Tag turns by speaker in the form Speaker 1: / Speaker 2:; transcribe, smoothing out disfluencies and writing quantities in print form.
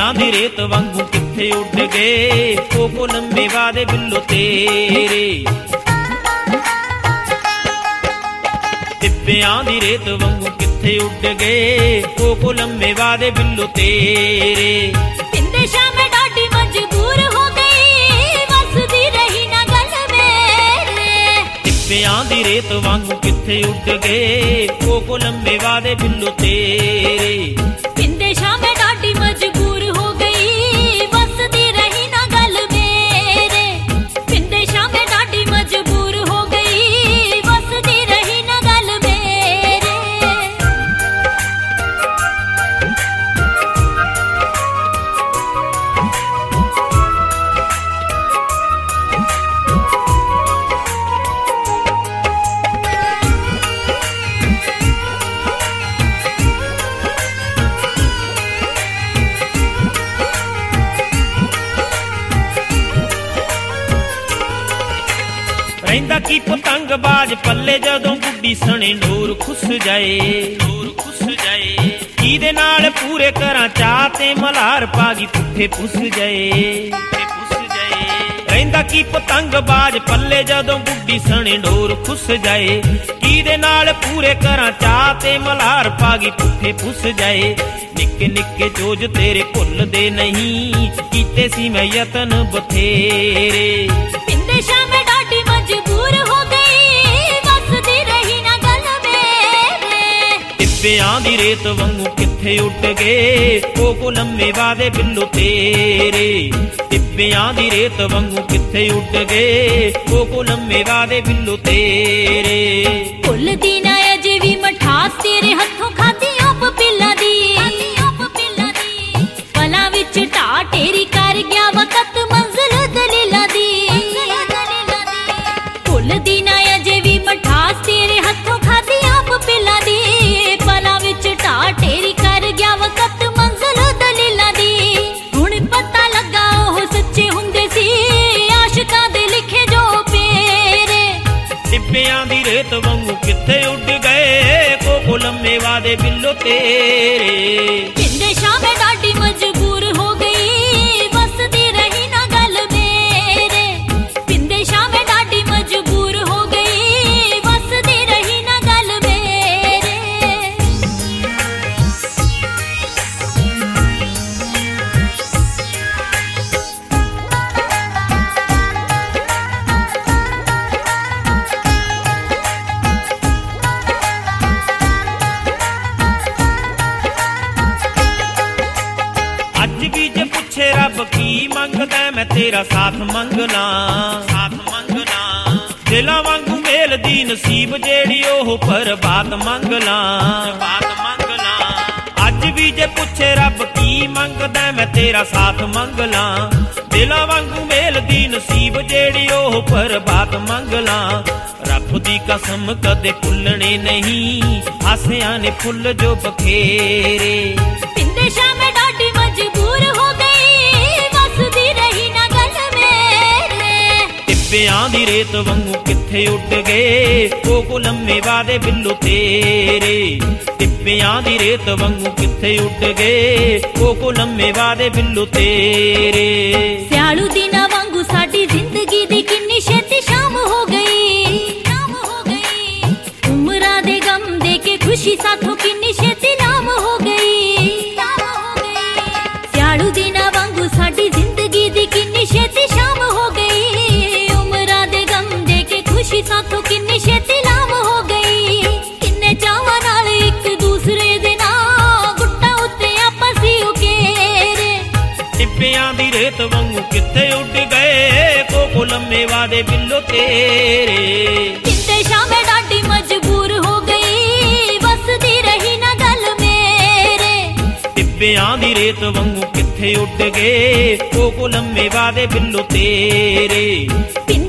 Speaker 1: ਟਿੱਬਿਆਂ ਦੀ ਰੇਤ ਵਾਂਗੂ ਕਿੱਥੇ ਉੱਡ ਗਏ ਉਹ ਲੰਮੇ ਵਾਦੇ ਬਿੱਲੋ ਤੇਰੇ। ਟਿੱਬਿਆਂ ਦੀ ਰੇਤ ਵਾਂਗੂ ਕਿੱਥੇ ਉੱਡ ਗਏ ਉਹ ਲੰਮੇ ਵਾਦੇ ਬਿੱਲੋ ਤੇਰੇ।
Speaker 2: ਪਿੰਦੇ ਸ਼ਾਮੇ ਡਾਢੀ ਮਜਬੂਰ ਹੋ ਗਈ ਵਸਦੀ ਰਹੀ ਨਾ ਗੱਲ ਮੇਰੇ।
Speaker 1: ਟਿੱਬਿਆਂ ਦੀ ਰੇਤ ਵਾਂਗੂ ਕਿੱਥੇ ਉੱਡ ਗਏ ਉਹ ਲੰਮੇ ਵਾਦੇ ਬਿੱਲੋ ਤੇਰੇ।
Speaker 2: ਪਿੰਦੇ ਸ਼ਾਮੇ ਡਾਢੀ ਮਜਬੂਰ ਹੋ ਗਈ ਵਸਦੀ ਰਹੀ ਨਾ ਗੱਲ ਮੇਰੇ। ਪਿੰਦੇ ਸ਼ਾਮੇ ਡਾਢੀ ਮਜਬੂਰ ਹੋ ਗਈ ਵਸਦੀ ਰਹੀ ਨਾ ਗੱਲ ਮੇਰੇ।
Speaker 1: ਰਹਿੰਦਾ ਕੀ ਪਤੰਗ ਬਾਜ ਪੱਲੇ ਜਦੋਂ ਗੁੱਡੀ ਸਣੇ ਨੂਰ ਖੁੱਸ ਜਾਏ, ਨੂਰ ਖੁੱਸ ਜਾਏ। ਕਿਹਦੇ ਨਾਲ ਪੂਰੇ ਕਰਾਂ ਚਾਹ ਤੇ ਮਲਹਾਰ ਪਾ ਗਈ ਪੁੱਠੇ ਪੁੱਸ ਜਾਏ, ਪੁੱਠੇ ਪੁੱਸ ਜਾਏ। ਰਹਿੰਦਾ ਕੀ ਪਤੰਗ ਬਾਜ ਪੱਲੇ ਜਦੋਂ ਗੁੱਡੀ ਸਣੇ ਨੂਰ ਖੁੱਸ ਜਾਏ। ਕਿਹਦੇ ਨਾਲ ਪੂਰੇ ਕਰਾਂ ਚਾਹ ਤੇ ਮਲਹਾਰ ਪਾ ਗਈ ਪੁੱਠੇ ਪੁੱਸ ਜਾਏ। ਨਿੱਕੇ ਨਿੱਕੇ ਜੋਜ ਤੇਰੇ ਭੁੱਲਦੇ ਨਹੀਂ ਕੀਤੇ ਸੀ ਮੈਂ ਯਤਨ ਬਥੇਰੇ।
Speaker 2: ਪਿੰਦੇ ਸ਼ਾਮੇ ਡਾਢੀ ਮਜਬੂਰ ਹੋ ਗਈ ਵਸਦੀ ਰਹੀ ਨਾ ਗੱਲ ਮੇਰੇ।
Speaker 1: ਟਿੱਬਿਆਂ ਦੀ ਰੇਤ ਵਾਂਗੂ ਕਿੱਥੇ ਉੱਡ ਗਏ ਉਹ ਲੰਮੇ ਵਾਦੇ ਬਿੱਲੋ ਤੇਰੇ। ਟਿੱਬਿਆਂ ਦੀ ਰੇਤ ਵਾਂਗੂ ਕਿੱਥੇ ਉੱਡ ਗਏ ਉਹ ਲੰਮੇ ਵਾਦੇ ਬਿੱਲੋ ਤੇਰੇ।
Speaker 2: ਭੁੱਲਦੀ ਨਾ ਅਜੇ ਵੀ ਮਠਾਸ ਤੇਰੇ ਹੱਥੋਂ ਖਾਦੀ ਆਪ ਪਿੱਲਾਂ ਦੀ। ਪਲਾਂ ਵਿੱਚ ਢਾਹ ਢੇਰੀ ਕਰ ਗਿਆ ਵਕਤ ਮੰਜ਼ਿਲ ਦਲੀਲਾਂ ਦੀ। ਭੁੱਲਦੀ ਨਾ ਅਜੇ ਵੀ ਮਠਾਸ ਤੇਰੇ ਹੱਥੋਂ ਖਾਦੀ ਆਪ ਪਿੱਲਾਂ ਦੀ। ਪਲਾਂ ਵਿੱਚ ਢਾਹ ਢੇਰੀ ਕਰ ਗਿਆ ਵਕਤ ਮੰਜ਼ਿਲ ਦਲੀਲਾਂ ਦੀ। ਹੁਣ ਪਤਾ ਲੱਗਾ ਉਹ ਸੱਚੇ ਹੁੰਦੇ ਸੀ ਆਸ਼ਿਕਾਂ ਦੇ ਲਿਖੇ ਜੋ ਪੇਰੇ।
Speaker 1: ਟਿੱਬਿਆਂ ਦੀ ਰੇਤ ਵਾਂਗੂ ਕਿੱਥੇ ਉੱਡ ਗਏ ਉਹ ਲੰਮੇ ਵਾਦੇ ਬਿੱਲੋ ਤੇਰੇ।
Speaker 2: ਪਿੰਦੇ ਸ਼ਾਮੇ ਡਾਢੀ ਮਜਬੂਰ ਹੋ ਗਈ ਵਸਦੀ ਰਹੀ ਨਾ ਗੱਲ ਮੇਰੇ। ਪਿੰਦੇ ਸ਼ਾਮੇ ਡਾਢੀ ਮਜਬੂਰ ਹੋ ਗਈ ਵਸਦੀ ਰਹੀ ਨਾ ਗੱਲ ਮੇਰੇ।
Speaker 1: ਅੱਜ ਵੀ ਜੇ ਪੁੱਛੇ ਰੱਬ ਕੀ ਮੰਗਦਾ ਮੈਂ ਤੇਰਾ ਸਾਥ ਮੰਗਣਾ, ਸਾਥ ਮੰਗਣਾ। ਦਿਲਾਂ ਵਾਂਗੂ ਮੇਲ ਦੀ ਨਸੀਬ ਜਿਹੜੀ ਉਹ ਪਰਬਾਤ ਮੰਗਲਾ, ਬਾਤ ਮੰਗਲਾ। ਅੱਜ ਵੀ ਜੇ ਪੁੱਛੇ ਰੱਬ ਕੀ ਮੰਗਦਾ ਮੈਂ ਤੇਰਾ ਸਾਥ ਮੰਗਲਾ। ਦਿਲਾਂ ਵਾਂਗੂ ਮੇਲ ਦੀ ਨਸੀਬ ਜਿਹੜੀ ਉਹ ਪਰਬਾਤ ਮੰਗਲਾ। ਰੱਬ ਦੀ ਕਸਮ ਕਦੇ ਭੁੱਲਣੇ ਨਹੀਂ ਆਸਿਆਂ ਨੇ ਫੁੱਲ ਜੋ ਬਖੇਰੇ।
Speaker 2: ਪਿੰਦੇ ਸ਼ਾਮੇ ਡਾਢੀ ਮਜਬੂਰ ਹੋ ਗਈ ਵਸਦੀ ਰਹੀ ਨਾ ਗੱਲ ਮੇਰੇ।
Speaker 1: ਟਿੱਬਿਆਂ ਦੀ ਰੇਤ ਵਾਂਗੂ ਕਿੱਥੇ ਉੱਡ ਗਏ ਉਹ ਲੰਮੇ ਵਾਦੇ ਬਿੱਲੋ ਤੇਰੇ। ਟਿੱਬਿਆਂ ਦੀ ਰੇਤ ਵਾਂਗੂ ਕਿੱਥੇ ਉੱਡ ਗਏ ਉਹ ਲੰਮੇ ਵਾਦੇ ਬਿੱਲੋ ਤੇਰੇ।
Speaker 2: ਸਿਆਲੂ ਦਿਨਾਂ ਵਾਂਗੂ ਸਾਡੀ ਜ਼ਿੰਦਗੀ ਦੀ ਕਿੰਨੀ ਛੇਤੀ ਸ਼ਾਮ ਹੋ ਗਈ, ਸ਼ਾਮ ਹੋ ਗਈ। ਉਮਰਾਂ ਦੇ ਗਮ ਦੇ ਕੇ ਖੁਸ਼ੀ ਸਾਥੋਂ ਕਿੰਨੀ ਛੇਤੀ ਲਾਮ ਹੋ ਗਈ, ਲਾਮ ਹੋ ਗਈ। ਸਿਆਲੂ ਦਿਨਾਂ ਵਾਂਗੂ ਸਾਡੀ ਜ਼ਿੰਦਗੀ ਦੀ ਕਿੰਨੀ ਛੇਤੀ ਸ਼ਾਮ ਹੋ ਗਈ। ਉਮਰਾਂ ਦੇ ਗਮ ਦੇ ਕੇ ਖੁਸ਼ੀ ਸਾਥੋਂ ਕਿੰਨੀ ਛੇਤੀ ਲਾਮ ਹੋ ਗਈ। ਕਿੰਨੇ ਚਾਵਾਂ ਨਾਲ ਇੱਕ ਦੂਸਰੇ ਦੇ ਨਾਲ ਗੁੱਟਾਂ ਉੱਤੇ ਆਪਸ ਹੀ ਉਕੇਰੇ।
Speaker 1: ਟਿੱਬਿਆਂ ਦੀ ਰੇਤ ਵਾਂਗੂ ਕਿੱਥੇ ਉੱਡ ਗਏ ਉਹ ਲੰਮੇ ਵਾਦੇ ਬਿੱਲੋ ਤੇਰੇ।
Speaker 2: ਪਿੰਦੇ ਸ਼ਾਮੇ ਡਾਢੀ ਮਜਬੂਰ ਹੋ ਗਈ ਵਸਦੀ ਰਹੀ ਨਾ ਗੱਲ ਮੇਰੇ।
Speaker 1: ਟਿੱਬਿਆਂ ਦੀ ਰੇਤ ਵਾਂਗੂ ਕਿੱਥੇ ਉੱਡ ਗਏ ਉਹ ਲੰਮੇ ਵਾਦੇ ਬਿੱਲੋ ਤੇਰੇ।